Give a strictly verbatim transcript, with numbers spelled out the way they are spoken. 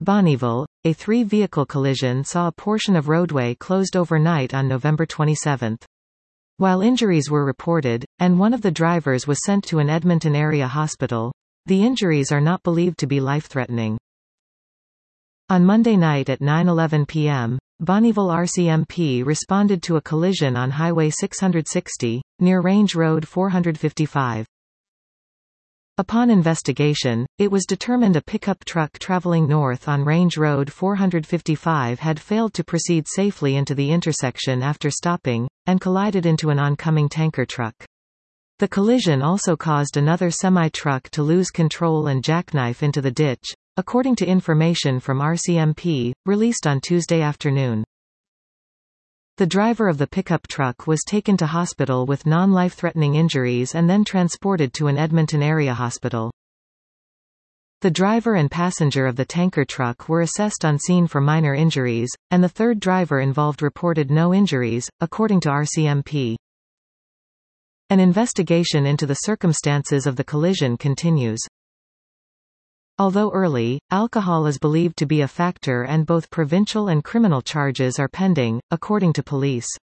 Bonnyville, a three-vehicle collision saw a portion of roadway closed overnight on November twenty-seventh. While injuries were reported, and one of the drivers was sent to an Edmonton area hospital, the injuries are not believed to be life-threatening. On Monday night at nine eleven p m, Bonnyville R C M P responded to a collision on Highway six sixty, near Range Road four fifty-five. Upon investigation, it was determined a pickup truck traveling north on Range Road four fifty-five had failed to proceed safely into the intersection after stopping, and collided into an oncoming tanker truck. The collision also caused another semi-truck to lose control and jackknife into the ditch, according to information from R C M P, released on Tuesday afternoon. The driver of the pickup truck was taken to hospital with non-life-threatening injuries and then transported to an Edmonton area hospital. The driver and passenger of the tanker truck were assessed on scene for minor injuries, and the third driver involved reported no injuries, according to R C M P. An investigation into the circumstances of the collision continues. Although early, alcohol is believed to be a factor and both provincial and criminal charges are pending, according to police.